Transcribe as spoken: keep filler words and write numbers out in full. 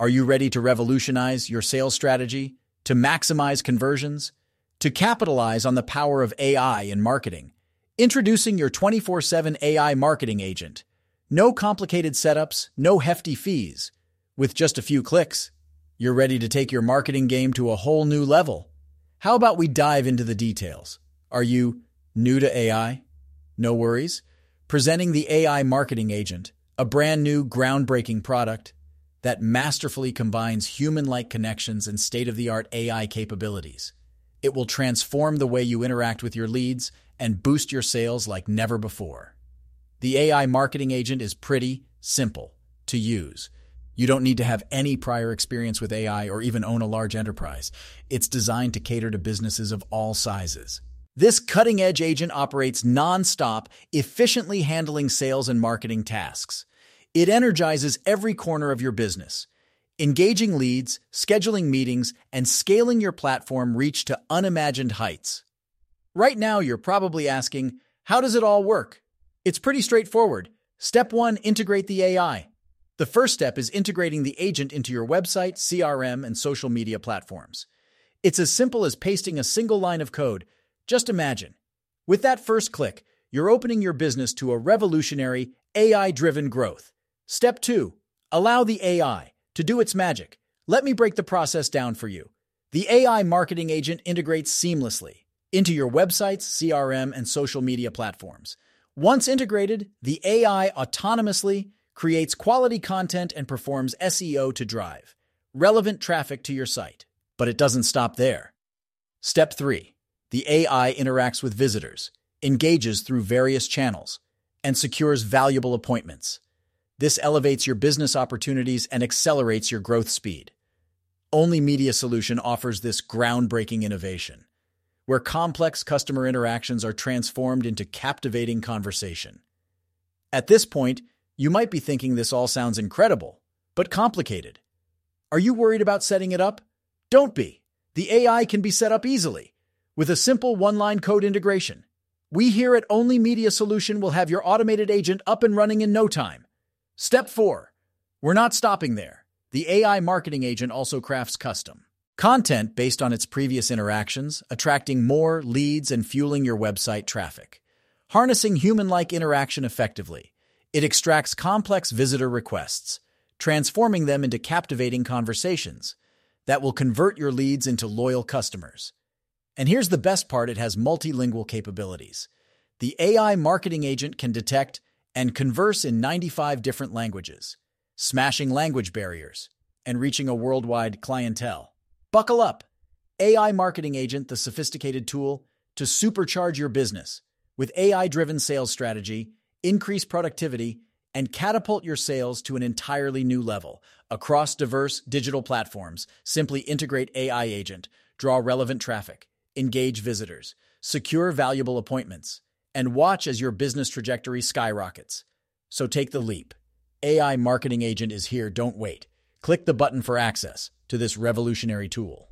Are you ready to revolutionize your sales strategy, to maximize conversions, to capitalize on the power of A I in marketing? Introducing your twenty-four seven A I marketing agent. No complicated setups, no hefty fees. With just a few clicks, you're ready to take your marketing game to a whole new level. How about we dive into the details? Are you new to A I? No worries. Presenting the A I marketing agent, a brand new, groundbreaking product that masterfully combines human-like connections and state-of-the-art A I capabilities. It will transform the way you interact with your leads and boost your sales like never before. The A I marketing agent is pretty simple to use. You don't need to have any prior experience with A I or even own a large enterprise. It's designed to cater to businesses of all sizes. This cutting-edge agent operates non-stop, efficiently handling sales and marketing tasks. It energizes every corner of your business. Engaging leads, scheduling meetings, and scaling your platform reach to unimagined heights. Right now, you're probably asking, how does it all work? It's pretty straightforward. Step one, integrate the A I. The first step is integrating the agent into your website, C R M, and social media platforms. It's as simple as pasting a single line of code. Just imagine. With that first click, you're opening your business to a revolutionary, A I-driven growth. Step two, allow the A I to do its magic. Let me break the process down for you. The A I marketing agent integrates seamlessly into your websites, C R M, and social media platforms. Once integrated, the A I autonomously creates quality content and performs S E O to drive relevant traffic to your site. But it doesn't stop there. Step three, the A I interacts with visitors, engages through various channels, and secures valuable appointments. This elevates your business opportunities and accelerates your growth speed. Only Media Solution offers this groundbreaking innovation, where complex customer interactions are transformed into captivating conversation. At this point, you might be thinking this all sounds incredible, but complicated. Are you worried about setting it up? Don't be. The A I can be set up easily, with a simple one-line code integration. We here at Only Media Solution will have your automated agent up and running in no time. Step four. We're not stopping there. The A I marketing agent also crafts custom content based on its previous interactions, attracting more leads and fueling your website traffic. Harnessing human-like interaction effectively, it extracts complex visitor requests, transforming them into captivating conversations that will convert your leads into loyal customers. And here's the best part, it has multilingual capabilities. The A I marketing agent can detect and converse in ninety-five different languages, smashing language barriers and reaching a worldwide clientele. Buckle up! A I Marketing Agent, the sophisticated tool to supercharge your business with A I-driven sales strategy, increase productivity, and catapult your sales to an entirely new level. Across diverse digital platforms, simply integrate A I Agent, draw relevant traffic, engage visitors, secure valuable appointments, and watch as your business trajectory skyrockets. So take the leap. A I Marketing Agent is here, don't wait. Click the button for access to this revolutionary tool.